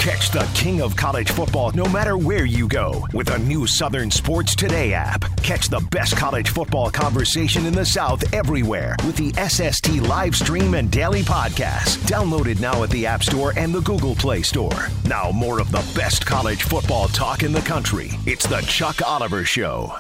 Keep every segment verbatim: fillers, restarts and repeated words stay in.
Catch the king of college football no matter where you go with a new Southern Sports Today app. Catch the best college football conversation in the South everywhere with the S S T live stream and daily podcast. Downloaded now at the App Store and the Google Play Store. Now more of the best college football talk in the country. It's the Chuck Oliver Show.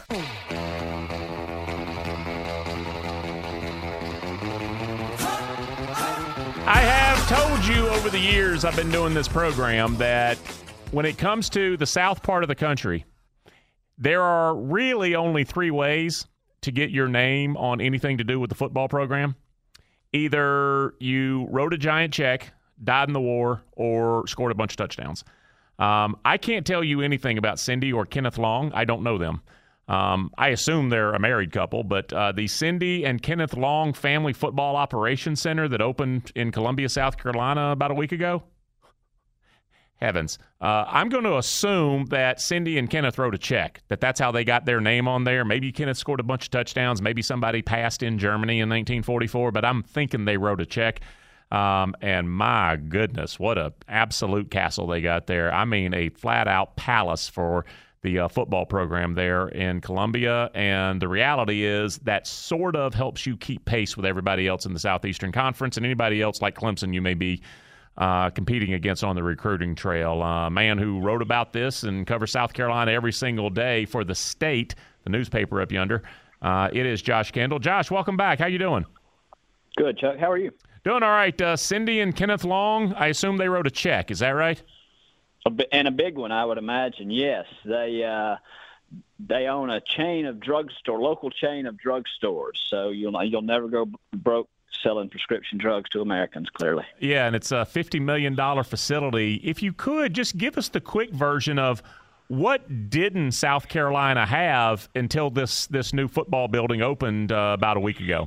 I have told you over the years I've been doing this program that when it comes to the south part of the country, there are really only three ways to get your name on anything to do with the football program. Either you wrote a giant check, died in the war, or scored a bunch of touchdowns. Um, I can't tell you anything about Cindy or Kenneth Long. I don't know them. Um, I assume they're a married couple, but uh, the Cindy and Kenneth Long Family Football Operations Center that opened in Columbia, South Carolina about a week ago, heavens. Uh, I'm going to assume that Cindy and Kenneth wrote a check, that that's how they got their name on there. Maybe Kenneth scored a bunch of touchdowns. Maybe somebody passed in Germany in nineteen forty-four, but I'm thinking they wrote a check. Um, and my goodness, what a absolute castle they got there. I mean, a flat-out palace for the uh, football program there in Columbia. And the reality is that sort of helps you keep pace with everybody else in the Southeastern Conference and anybody else like Clemson you may be uh, competing against on the recruiting trail. A uh, man who wrote about this and covers South Carolina every single day for the State, the newspaper up yonder. Uh, it is Josh Kendall. Josh, welcome back. How you doing? Good, Chuck. How are you? Doing all right. Uh, Cindy and Kenneth Long, I assume they wrote a check. Is that right? A bi- and a big one, I would imagine. Yes, they uh, they own a chain of drugstore, local chain of drugstores. So you'll you'll never go broke selling prescription drugs to Americans. Clearly. Yeah, and it's a fifty million dollars facility. If you could just give us the quick version of what didn't South Carolina have until this this new football building opened uh, about a week ago.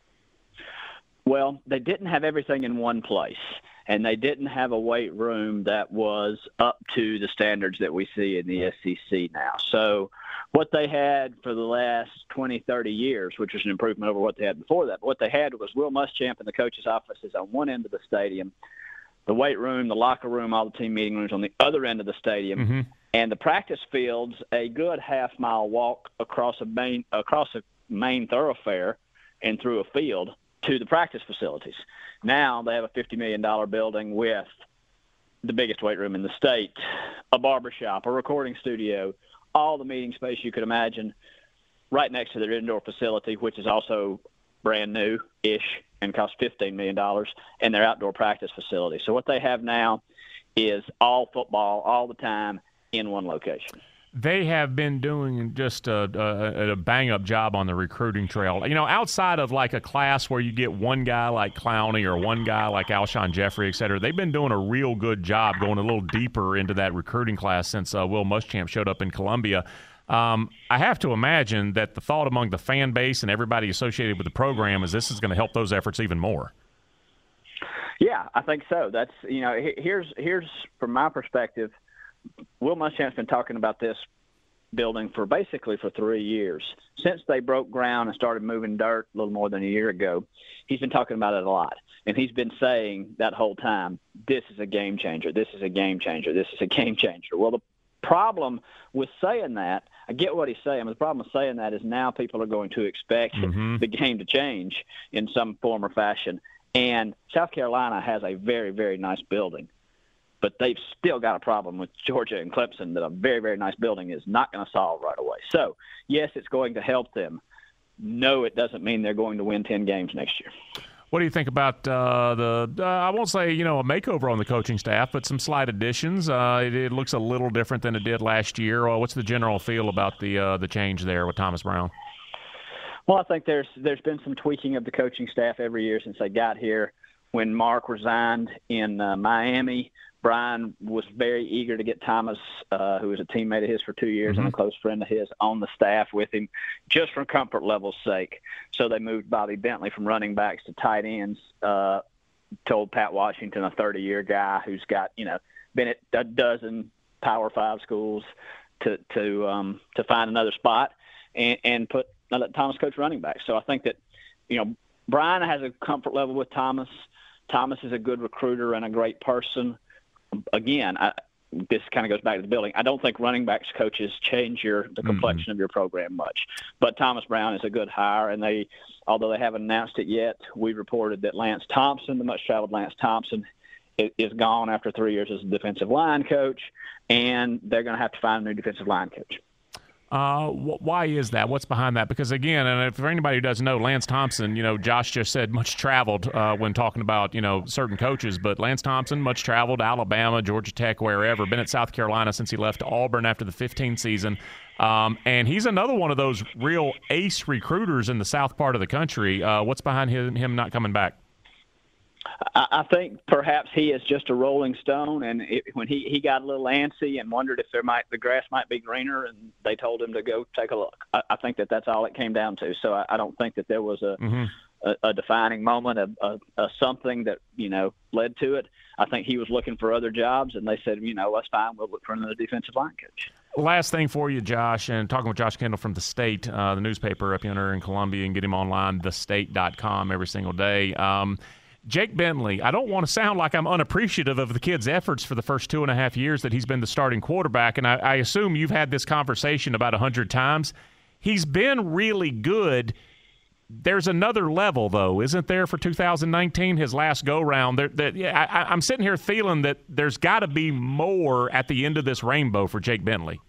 Well, they didn't have everything in one place. And they didn't have a weight room that was up to the standards that we see in the S E C now. So what they had for the last twenty, thirty years, which was an improvement over what they had before that, but what they had was Will Muschamp and the coach's offices on one end of the stadium, the weight room, the locker room, all the team meeting rooms on the other end of the stadium, mm-hmm. and the practice fields a good half-mile walk across a main across a main thoroughfare and through a field to the practice facilities. Now they have a fifty million dollars building with the biggest weight room in the state, a barbershop, a recording studio, all the meeting space you could imagine right next to their indoor facility, which is also brand new-ish and costs fifteen million dollars, and their outdoor practice facility. So what they have now is all football all the time in one location. They have been doing just a, a, a bang-up job on the recruiting trail. You know, outside of like a class where you get one guy like Clowney or one guy like Alshon Jeffrey, et cetera, they've been doing a real good job going a little deeper into that recruiting class since uh, Will Muschamp showed up in Columbia. Um, I have to imagine that the thought among the fan base and everybody associated with the program is this is going to help those efforts even more. Yeah, I think so. That's, you know, here's here's from my perspective, Will Muschamp's been talking about this building for basically for three years. Since they broke ground and started moving dirt a little more than a year ago, he's been talking about it a lot. And he's been saying that whole time, this is a game changer, this is a game changer, this is a game changer. Well, the problem with saying that, I get what he's saying, but the problem with saying that is now people are going to expect mm-hmm. the game to change in some form or fashion. And South Carolina has a very, very nice building. But they've still got a problem with Georgia and Clemson that a very, very nice building is not going to solve right away. So, yes, it's going to help them. No, it doesn't mean they're going to win ten games next year. What do you think about uh, the, uh, I won't say, you know, a makeover on the coaching staff, but some slight additions? Uh, it, it looks a little different than it did last year. Uh, what's the general feel about the uh, the change there with Thomas Brown? Well, I think there's there's been some tweaking of the coaching staff every year since they got here. When Mark resigned in uh, Miami, Brian was very eager to get Thomas, uh, who was a teammate of his for two years mm-hmm. and a close friend of his, on the staff with him, just for comfort level's sake. So they moved Bobby Bentley from running backs to tight ends, uh, told Pat Washington, a thirty-year guy who's got, you know, been at a dozen Power Five schools, to to um, to find another spot and, and put uh, let Thomas coach running back. So I think that, you know, Brian has a comfort level with Thomas. Thomas is a good recruiter and a great person. again, I, this kind of goes back to the building. I don't think running backs coaches change your the complexion mm-hmm. of your program much. But Thomas Brown is a good hire, and they, although they haven't announced it yet, we reported that Lance Thompson, the much-traveled Lance Thompson, is, is gone after three years as a defensive line coach, and they're going to have to find a new defensive line coach. Uh, wh- why is that? What's behind that? Because, again, and for anybody who doesn't know, Lance Thompson, you know, Josh just said much traveled uh, when talking about, you know, certain coaches. But Lance Thompson, much traveled, Alabama, Georgia Tech, wherever. Been at South Carolina since he left Auburn after the fifteen season. Um, and he's another one of those real ace recruiters in the south part of the country. Uh, what's behind him, him not coming back? I think perhaps he is just a rolling stone, and it, when he, he got a little antsy and wondered if there might the grass might be greener, and they told him to go take a look. I, I think that that's all it came down to. So I, I don't think that there was a mm-hmm. a, a defining moment, a, a, a something that you know led to it. I think he was looking for other jobs, and they said, you know, that's fine. We'll look for another defensive line coach. Last thing for you, Josh, and talking with Josh Kendall from The State, uh, the newspaper up yonder in Columbia, and get him online, the state dot com, every single day. Um, Jake Bentley, I don't want to sound like I'm unappreciative of the kid's efforts for the first two and a half years that he's been the starting quarterback, and I, I assume you've had this conversation about a hundred times. He's been really good. There's another level, though, isn't there, for two thousand nineteen, his last go-round? There, that, yeah, I, I'm sitting here feeling that there's got to be more at the end of this rainbow for Jake Bentley.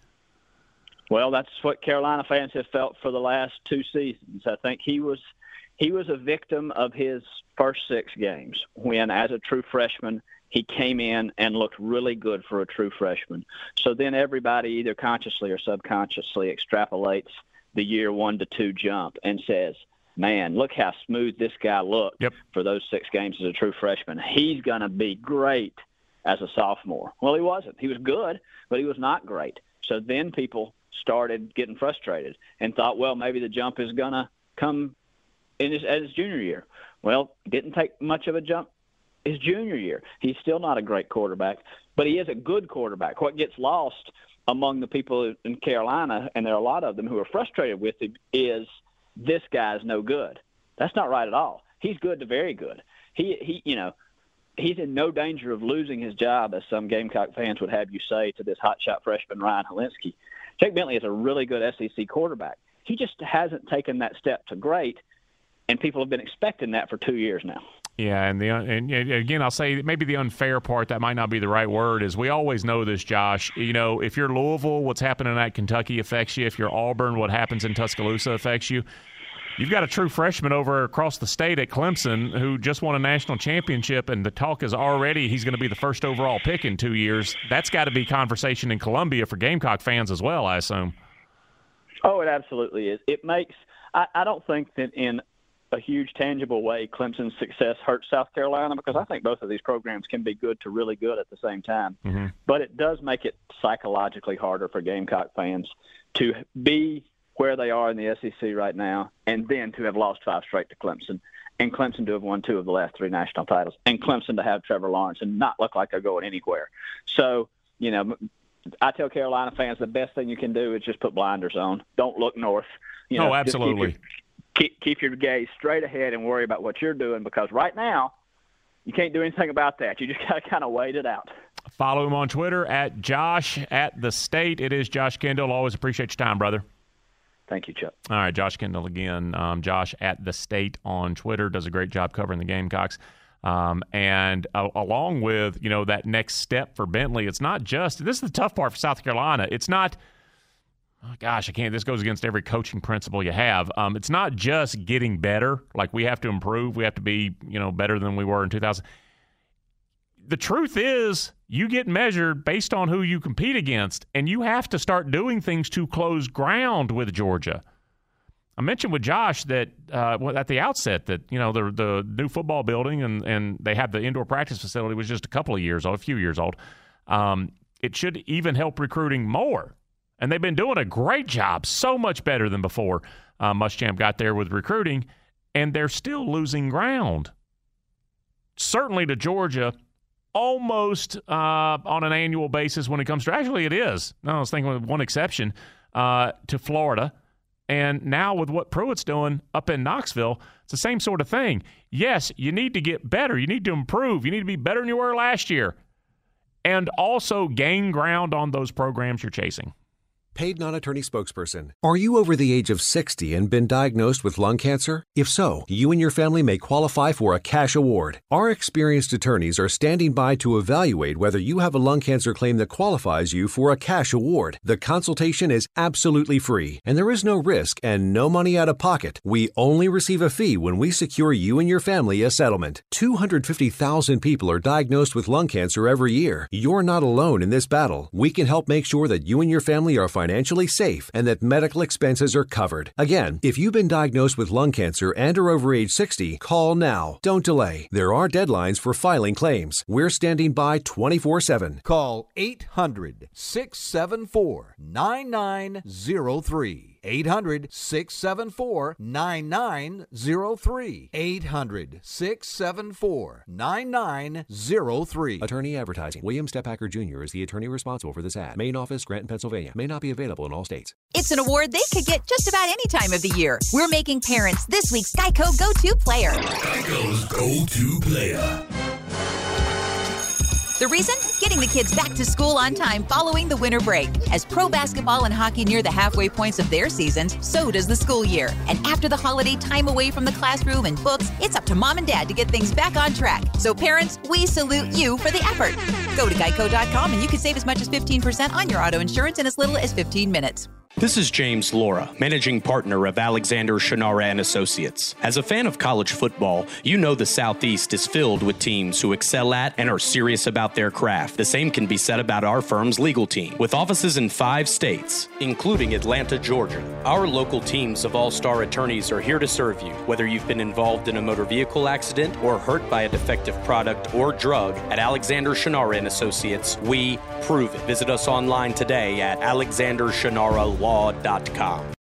Well, that's what Carolina fans have felt for the last two seasons. I think he was he was a victim of his first six games when, as a true freshman, he came in and looked really good for a true freshman. So then everybody either consciously or subconsciously extrapolates the year one to two jump and says, man, look how smooth this guy looked yep. for those six games as a true freshman. He's going to be great as a sophomore. Well, he wasn't. He was good, but he was not great. So then people started getting frustrated and thought, well, maybe the jump is going to come in his, at his junior year. Well, didn't take much of a jump his junior year. He's still not a great quarterback, but he is a good quarterback. What gets lost among the people in Carolina, and there are a lot of them who are frustrated with him, is this guy's no good. That's not right at all. He's good to very good. He, he, you know, he's in no danger of losing his job, as some Gamecock fans would have you say, to this hotshot freshman Ryan Hilinski. Jake Bentley is a really good S E C quarterback. He just hasn't taken that step to great, and people have been expecting that for two years now. Yeah, and the and again, I'll say maybe the unfair part, that might not be the right word, is we always know this, Josh. You know, if you're Louisville, what's happening at Kentucky affects you. If you're Auburn, what happens in Tuscaloosa affects you. You've got a true freshman over across the state at Clemson who just won a national championship, and the talk is already he's going to be the first overall pick in two years. That's got to be conversation in Columbia for Gamecock fans as well, I assume. Oh, it absolutely is. It makes I, – I don't think that in a huge tangible way Clemson's success hurts South Carolina, because I think both of these programs can be good to really good at the same time. Mm-hmm. But it does make it psychologically harder for Gamecock fans to be – where they are in the S E C right now, and then to have lost five straight to Clemson, and Clemson to have won two of the last three national titles, and Clemson to have Trevor Lawrence and not look like they're going anywhere. So, you know, I tell Carolina fans the best thing you can do is just put blinders on. Don't look north. You know, oh, absolutely. Keep your, keep, keep your gaze straight ahead and worry about what you're doing, because right now you can't do anything about that. You just got to kind of wait it out. Follow him on Twitter at Josh at the State. It is Josh Kendall. Always appreciate your time, brother. Thank you, Chuck. All right, Josh Kendall again. Um, Josh at the State on Twitter does a great job covering the Gamecocks. Um, and uh, along with, you know, that next step for Bentley, it's not just – this is the tough part for South Carolina. It's not oh, – gosh, I can't – this goes against every coaching principle you have. Um, it's not just getting better. Like, we have to improve. We have to be, you know, better than we were in two thousand. The truth is, you get measured based on who you compete against, and you have to start doing things to close ground with Georgia. I mentioned with Josh that uh, at the outset that, you know, the the new football building and, and they have the indoor practice facility was just a couple of years old, a few years old. Um, it should even help recruiting more. And they've been doing a great job, so much better than before uh, Muschamp got there with recruiting, and they're still losing ground. Certainly to Georgia, almost uh, on an annual basis when it comes to – actually, it is. No, I was thinking with one exception, uh, to Florida. And now with what Pruitt's doing up in Knoxville, it's the same sort of thing. Yes, you need to get better. You need to improve. You need to be better than you were last year. and also gain ground on those programs you're chasing. Paid non-attorney spokesperson. Are you over the age of sixty and been diagnosed with lung cancer? If so, you and your family may qualify for a cash award. Our experienced attorneys are standing by to evaluate whether you have a lung cancer claim that qualifies you for a cash award. The consultation is absolutely free, and there is no risk and no money out of pocket. We only receive a fee when we secure you and your family a settlement. two hundred fifty thousand people are diagnosed with lung cancer every year. You're not alone in this battle. We can help make sure that you and your family are financially safe and that medical expenses are covered. Again, if you've been diagnosed with lung cancer and are over age sixty, call now. Don't delay. There are deadlines for filing claims. We're standing by twenty-four seven. Call eight hundred, six seven four, nine nine zero three. eight hundred, six seven four, nine nine zero three. eight hundred, six seven four, nine nine zero three. Attorney advertising. William Stephacker Junior is the attorney responsible for this ad. Main office, Granton, Pennsylvania. May not be available in all states. It's an award they could get just about any time of the year. We're making parents this week's Geico Go-To Player. Geico's Go-To Player. The reason? Getting the kids back to school on time following the winter break. As pro basketball and hockey near the halfway points of their seasons, so does the school year. And after the holiday time away from the classroom and books, it's up to mom and dad to get things back on track. So parents, we salute you for the effort. Go to geico dot com and you can save as much as fifteen percent on your auto insurance in as little as fifteen minutes. This is James Laura, managing partner of Alexander Shannara and Associates. As a fan of college football, you know the Southeast is filled with teams who excel at and are serious about their craft. The same can be said about our firm's legal team. With offices in five states, including Atlanta, Georgia, our local teams of all-star attorneys are here to serve you. Whether you've been involved in a motor vehicle accident or hurt by a defective product or drug, at Alexander Shannara and Associates, we prove it. Visit us online today at alexander shannara law dot com.